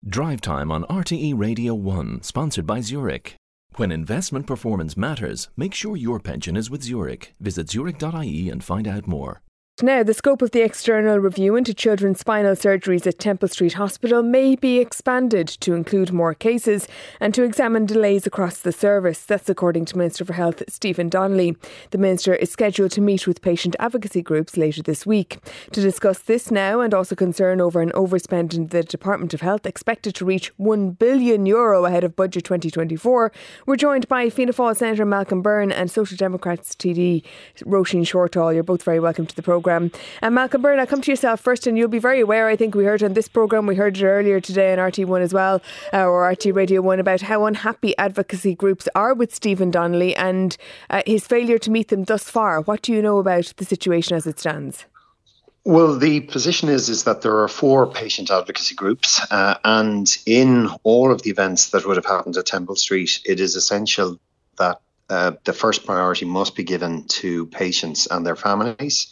Drive Time on RTE Radio 1, sponsored by Zurich. When investment performance matters, make sure your pension is with Zurich. Visit zurich.ie and find out more. Now, the scope of the external review into children's spinal surgeries at Temple Street Hospital may be expanded to include more cases and to examine delays across the service. That's according to Minister for Health Stephen Donnelly. The Minister is scheduled to meet with patient advocacy groups later this week. To discuss this now and also concern over an overspend in the Department of Health expected to reach €1 billion ahead of Budget 2024, we're joined by Fianna Fáil Senator Malcolm Byrne and Social Democrats TD Roisin Shortall. You're both very welcome to the programme. And Malcolm Byrne, I'll come to yourself first, and you'll be very aware, I think we heard on this programme, we heard it earlier today on RT1 as well, or RT Radio 1, about how unhappy advocacy groups are with Stephen Donnelly and his failure to meet them thus far. What do you know about the situation as it stands? Well, the position is that there are 4 patient advocacy groups, and in all of the events that would have happened at Temple Street, it is essential that the first priority must be given to patients and their families.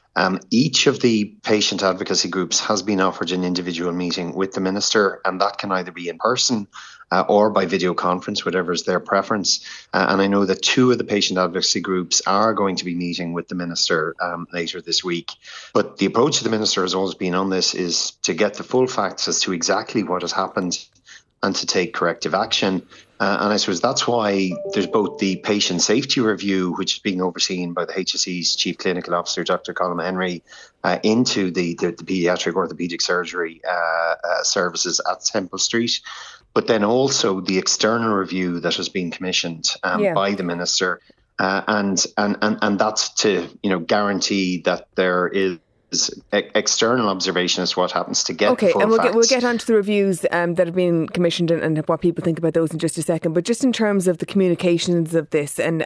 Each of the patient advocacy groups has been offered an individual meeting with the Minister, and that can either be in person or by video conference, whatever is their preference. And I know that 2 of the patient advocacy groups are going to be meeting with the Minister later this week. But the approach of the Minister has always been on this is to get the full facts as to exactly what has happened and to take corrective action. And I suppose that's why there's both the patient safety review, which is being overseen by the HSE's Chief Clinical Officer, Dr. Colm Henry, into the paediatric orthopaedic surgery services at Temple Street, but then also the external review that has been commissioned by the Minister, and that's to guarantee that there is external observation as to what happens to get full and facts. We'll get on to the reviews that have been commissioned and what people think about those in just a second. But just in terms of the communications of this and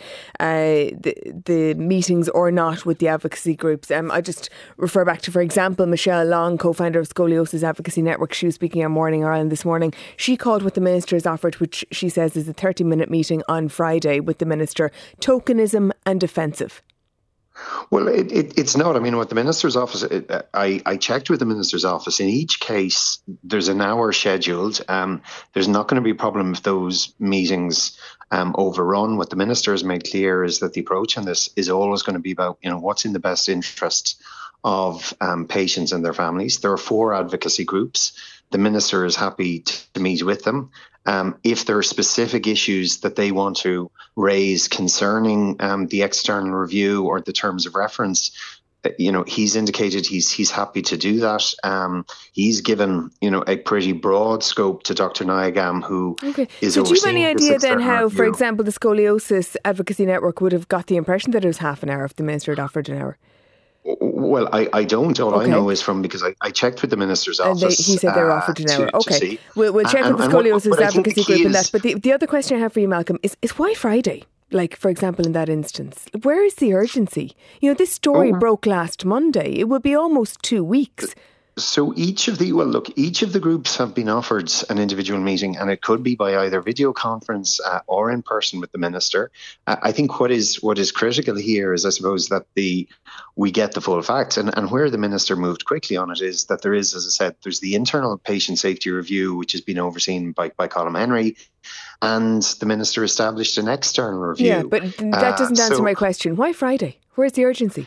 the meetings or not with the advocacy groups, I just refer back to, for example, Michelle Long, co-founder of Scoliosis Advocacy Network. She was speaking on Morning Ireland this morning. She called what the Minister has offered, which she says is a 30-minute meeting on Friday with the Minister, tokenism and offensive. Well, it's not. I mean, what the Minister's office, I checked with the Minister's office. In each case, there's an hour scheduled. There's not going to be a problem if those meetings overrun. What the Minister has made clear is that the approach on this is always going to be about, what's in the best interest of patients and their families. There are 4 advocacy groups. The Minister is happy to meet with them. If there are specific issues that they want to raise concerning the external review or the terms of reference, he's indicated he's happy to do that. He's given, a pretty broad scope to Dr. Nyagam, who is overseeing. So do you have any idea then how, for example, the Scoliosis Advocacy Network would have got the impression that it was half an hour if the Minister had offered an hour? Well, I don't. All I know is because I checked with the Minister's office. He said they were offered an hour. Okay. We'll check with the Scoliosis Advocacy Group on that. But the other question I have for you, Malcolm, is why Friday? Like, for example, in that instance, where is the urgency? This story broke last Monday. It will be almost 2 weeks. So each of the groups have been offered an individual meeting, and it could be by either video conference or in person with the Minister. I think what is critical here is, I suppose, that we get the full facts, and where the Minister moved quickly on it is that there is, as I said, there's the internal patient safety review, which has been overseen by Colm Henry, and the Minister established an external review. Yeah, but that doesn't answer my question. Why Friday? Where's the urgency?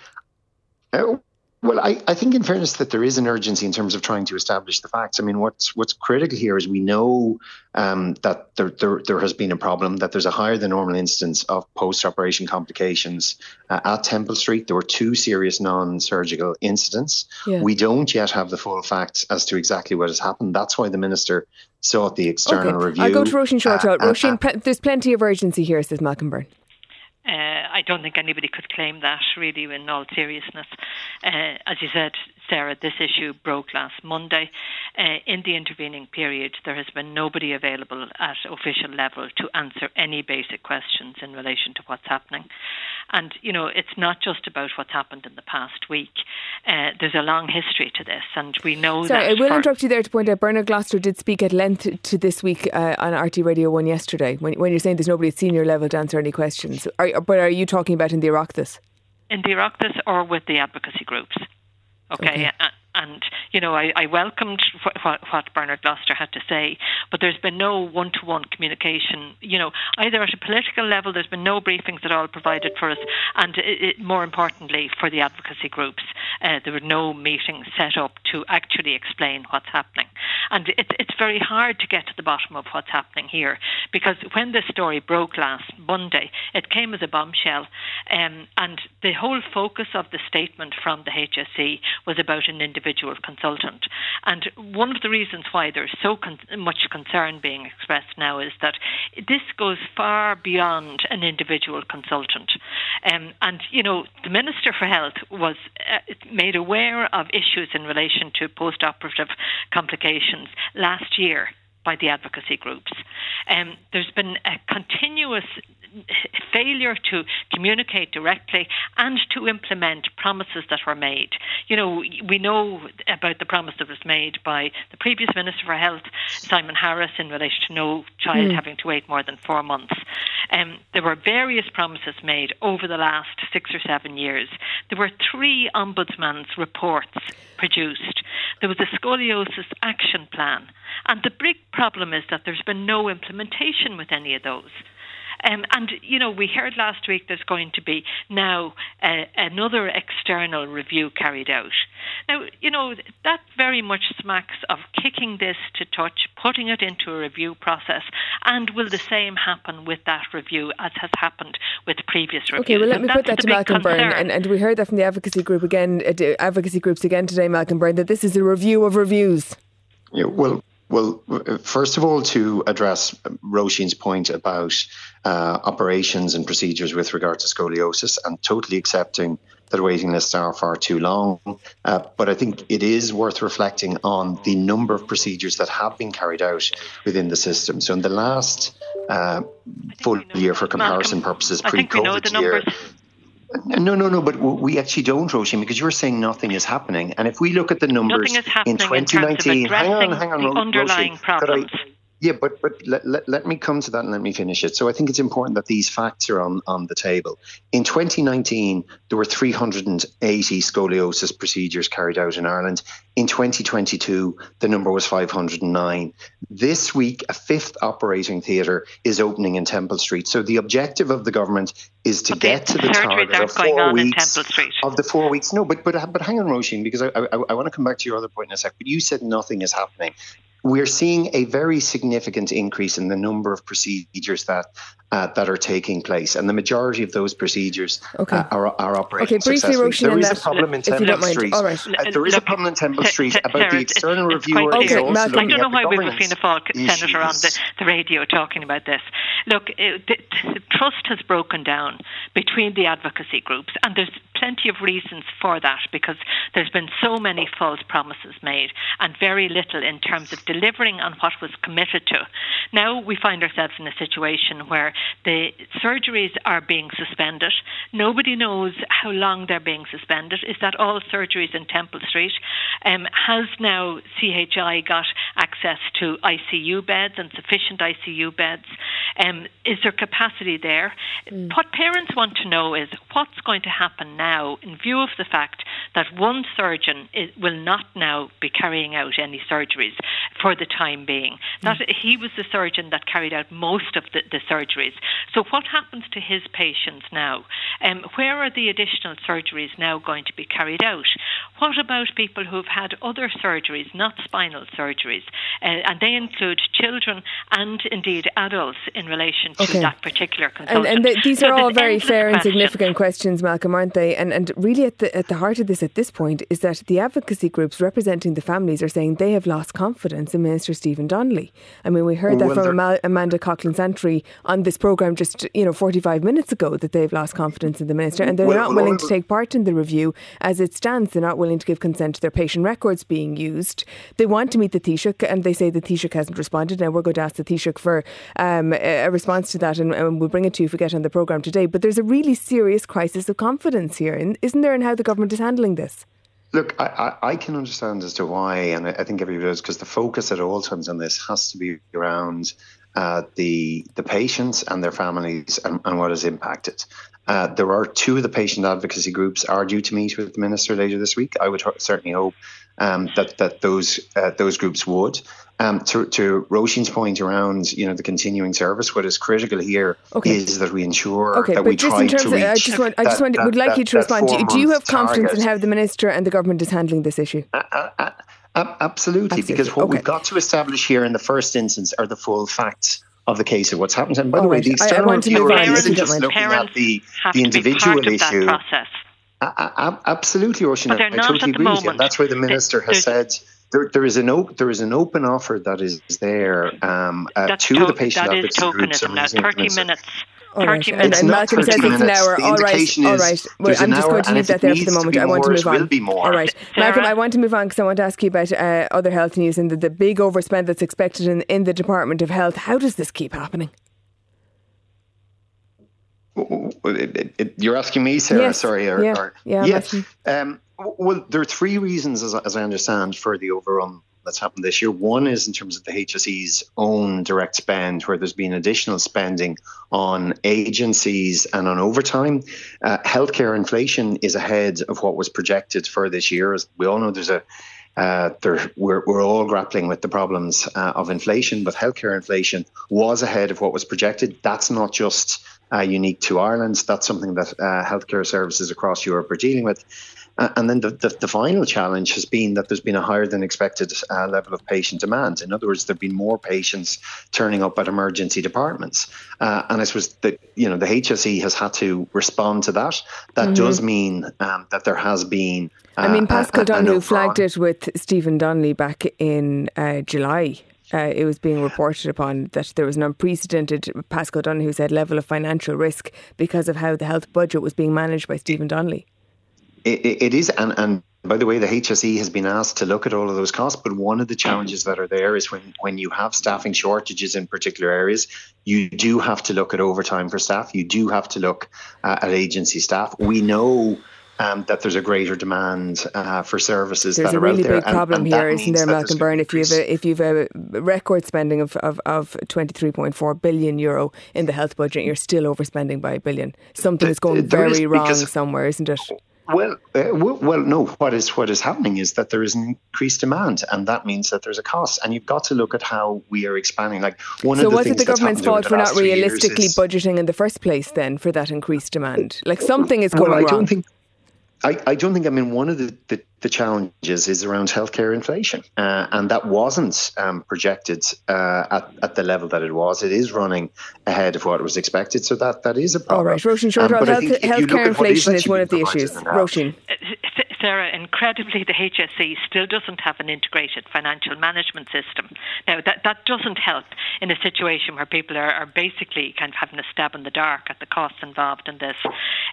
Well, I think in fairness that there is an urgency in terms of trying to establish the facts. I mean, what's critical here is we know that there has been a problem, that there's a higher than normal instance of post-operation complications at Temple Street. There were 2 serious non-surgical incidents. Yeah. We don't yet have the full facts as to exactly what has happened. That's why the Minister sought the external review. I'll go to Roisin Shortall. Roisin, there's plenty of urgency here, says Malcolm Byrne. I don't think anybody could claim that, really, in all seriousness. As you said, Sarah, this issue broke last Monday. In the intervening period, there has been nobody available at official level to answer any basic questions in relation to what's happening. And, it's not just about what's happened in the past week. There's a long history to this, and we know that... Sorry, I will interrupt you there to point out Bernard Gloucester did speak at length to this week on RT Radio 1 yesterday, when you're saying there's nobody at senior level to answer any questions. But are you talking about in the Oireachtas? In the Oireachtas or with the advocacy groups? Okay. And, I welcomed what Bernard Gloucester had to say, but there's been no one-to-one communication, either at a political level. There's been no briefings at all provided for us, and more importantly, for the advocacy groups, there were no meetings set up to actually explain what's happening. And it's very hard to get to the bottom of what's happening here, because when this story broke last Monday, it came as a bombshell, and the whole focus of the statement from the HSE was about an individual consultant. And one of the reasons why there's so much concern being expressed now is that this goes far beyond an individual consultant. And, the Minister for Health was made aware of issues in relation to post-operative complications last year by the advocacy groups. There's been a continuous failure to communicate directly and to implement promises that were made. We know about the promise that was made by the previous Minister for Health, Simon Harris, in relation to no child having to wait more than 4 months. There were various promises made over the last 6 or 7 years. There were 3 ombudsman's reports produced. There was a scoliosis action plan. And the big problem is that there's been no implementation with any of those. We heard last week there's going to be now another external review carried out. Now, that very much smacks of kicking this to touch, putting it into a review process, and will the same happen with that review as has happened with previous reviews? Okay, well, let me put that to Malcolm Byrne. And we heard that from the advocacy groups again today, Malcolm Byrne, that this is a review of reviews. Yeah, well, first of all, to address Roisin's point about operations and procedures with regard to scoliosis, I'm totally accepting that waiting lists are far too long. But I think it is worth reflecting on the number of procedures that have been carried out within the system. So in the last full year, for comparison purposes, pre-COVID year. No, but we actually don't, Roisin, because you're saying nothing is happening. And if we look at the numbers in 2019, hang on, the underlying problems. Yeah, but let me come to that and let me finish it. So I think it's important that these facts are on the table. In 2019, there were 380 scoliosis procedures carried out in Ireland. In 2022, the number was 509. This week, a 5th operating theatre is opening in Temple Street. So the objective of the government is to get to the target of 4 weeks. Of the 4 weeks. No, but hang on, Roisin, because I want to come back to your other point in a sec. But you said nothing is happening. We're seeing a very significant increase in the number of procedures that are taking place, and the majority of those procedures are operating successfully. There is a problem in Temple Street. There is a problem in Temple Street about the external reviewer. I don't know why we have Fianna Fáil senator on the radio talking about this. Look, the trust has broken down between the advocacy groups, and there's plenty of reasons for that, because there's been so many false promises made and very little in terms of delivering on what was committed to. Now we find ourselves in a situation where the surgeries are being suspended. Nobody knows how long they're being suspended. Is that all surgeries in Temple Street? Has now CHI got access to ICU beds and sufficient ICU beds? Is there capacity there? What parents want to know is what's going to happen now in view of the fact that one surgeon will not now be carrying out any surgeries for the time being. That he was the surgeon that carried out most of the surgeries. So what happens to his patients now? Where are the additional surgeries now going to be carried out? What about people who've had other surgeries, not spinal surgeries? And they include children and indeed adults in relation to that particular consultant. And these are all very fair and significant questions, Malcolm, aren't they? And really at the heart of this at this point is that the advocacy groups representing the families are saying they have lost confidence in Minister Stephen Donnelly. I mean, we heard that from Amanda Coughlin-Santry on this programme just 45 minutes ago, that they've lost confidence in the Minister, and they're not willing to take part in the review as it stands. They're not willing to give consent to their patient records being used. They want to meet the Taoiseach, and they say the Taoiseach hasn't responded. Now we're going to ask the Taoiseach for a response to that, and we'll bring it to you if we get on the programme today. But there's a really serious crisis of confidence here, isn't there, in how the government is handling this? Look, I can understand as to why, and I think everybody does, because the focus at all times on this has to be around the patients and their families and what is impacted. There are two of the patient advocacy groups are due to meet with the Minister later this week. I would certainly hope that those groups would. To Roisin's point around, the continuing service, what is critical here is that we ensure that we try to reach. Would like you to respond. Do you have confidence in how the Minister and the government is handling this issue? Absolutely, because what we've got to establish here in the first instance are the full facts of the case of what's happened. And by the way, the external reviewer isn't just looking at the individual issue. Absolutely, Roisin, I totally agree with you. And that's why the Minister has said there is an open offer that is there to the patient advocacy groups. Now, 30 minutes. 30 minutes. And Malcolm says it's an hour. All right. Well, I'm just going to leave that there for the moment. I want to move on. All right. Malcolm, I want to move on because I want to ask you about other health news and the big overspend that's expected in the Department of Health. How does this keep happening? You're asking me, Sarah? Yes. Sorry. Well, there are three reasons, as I understand, for the overrun that's happened this year. One is in terms of the HSE's own direct spend, where there's been additional spending on agencies and on overtime. Healthcare inflation is ahead of what was projected for this year. As we all know, we're all grappling with the problems of inflation, but healthcare inflation was ahead of what was projected. That's not just unique to Ireland. That's something that healthcare services across Europe are dealing with. And then the final challenge has been that there's been a higher than expected level of patient demand. In other words, there have been more patients turning up at emergency departments. And I suppose that, the HSE has had to respond to that. That does mean that there has been... Paschal Donohoe flagged it with Stephen Donnelly back in July. It was being reported upon that there was an unprecedented, Paschal Donohoe said, level of financial risk because of how the health budget was being managed by Stephen Donnelly. It is, and by the way, the HSE has been asked to look at all of those costs, but one of the challenges that are there is when you have staffing shortages in particular areas, you do have to look at overtime for staff, you do have to look at agency staff. We know that there's a greater demand for services that are out there. There's a really big problem here, isn't there, Malcolm Byrne? If you've a record spending of €23.4 billion in the health budget, you're still overspending by $1 billion. Something is going very wrong somewhere, isn't it? Well, no. What is happening is that there is an increased demand, and that means that there's a cost. And you've got to look at how we are expanding. So was it the government's fault for not realistically budgeting in the first place then for that increased demand? Something is going wrong. I don't think. One of the challenges is around healthcare inflation, and that wasn't projected at the level that it was. It is running ahead of what was expected, so that is a problem. All right, Roisin Shortall, healthcare inflation is one of the issues. Roisin. Sarah, incredibly, the HSE still doesn't have an integrated financial management system. Now, that doesn't help in a situation where people are basically kind of having a stab in the dark at the costs involved in this.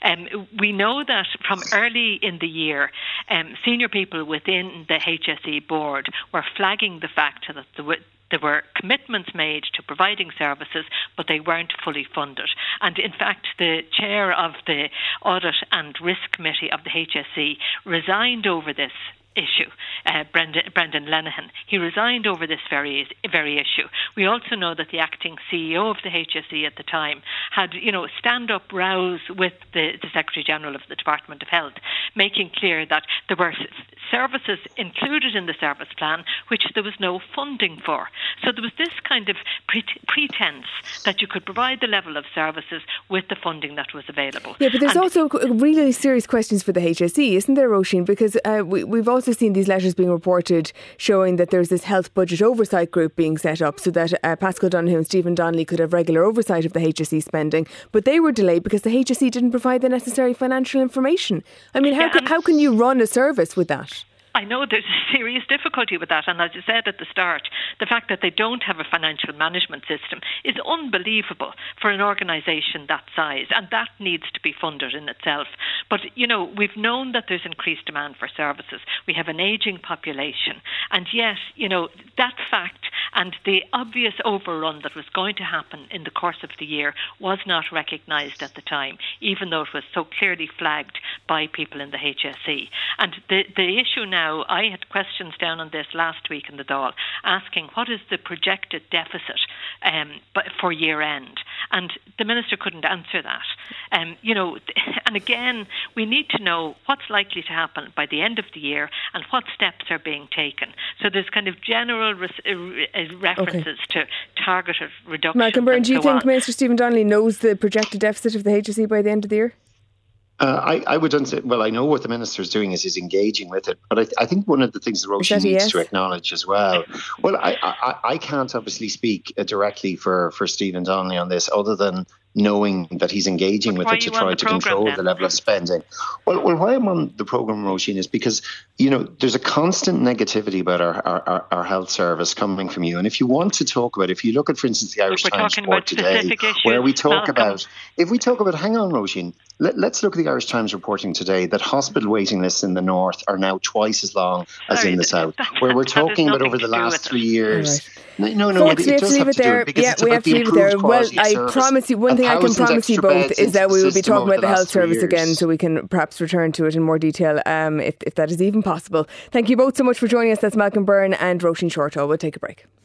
We know that from early in the year, senior people within the HSE board were flagging the fact that there were commitments made to providing services, but they weren't fully funded. And in fact, the chair of the Audit and Risk Committee of the HSE resigned over this issue, Brendan Lenihan. He resigned over this very issue. We also know that the acting CEO of the HSE at the time had, stand-up rows with the Secretary General of the Department of Health, making clear that there were services included in the service plan which there was no funding for. So there was this kind of pretense that you could provide the level of services with the funding that was available. Yeah, but there's also really serious questions for the HSE, isn't there, Roisin? Because we've also seen these letters being reported showing that there's this health budget oversight group being set up so that Paschal Donohoe and Stephen Donnelly could have regular oversight of the HSE spending, but they were delayed because the HSE didn't provide the necessary financial information. How can you run a service with that? I know there's a serious difficulty with that, and as you said at the start, the fact that they don't have a financial management system is unbelievable for an organisation that size, and that needs to be funded in itself. But, we've known that there's increased demand for services. We have an ageing population, and yet, that fact and the obvious overrun that was going to happen in the course of the year was not recognised at the time, even though it was so clearly flagged by people in the HSE. And the issue now now, I had questions down on this last week in the Dáil, asking what is the projected deficit for year end, and the Minister couldn't answer that. And again, we need to know what's likely to happen by the end of the year and what steps are being taken. So there's kind of general references to targeted reductions. Malcolm Byrne, do you think Minister Stephen Donnelly knows the projected deficit of the HSE by the end of the year? I would say, well, I know what the Minister is doing is he's engaging with it, but I think one of the things that Roisin needs to acknowledge as well, well, I can't obviously speak directly for Stephen Donnelly on this, other than knowing that he's engaging with it to try to control the level of spending. Well, why I'm on the programme, Roisin, is because, there's a constant negativity about our health service coming from you. And if you want to talk about, if you look at, for instance, the Irish Times report today, where we talk about, hang on, Roisin, let's look at the Irish Times reporting today that hospital waiting lists in the north are now twice as long as in the south, where we're talking about over the last 3 years. No, folks, we have to leave it there. Yeah, we have to leave it there. Well, I promise you, one thing I can promise you both is that we will be talking about the health service again, so we can perhaps return to it in more detail if that is even possible. Thank you both so much for joining us. That's Malcolm Byrne and Roisin Shortall. We'll take a break.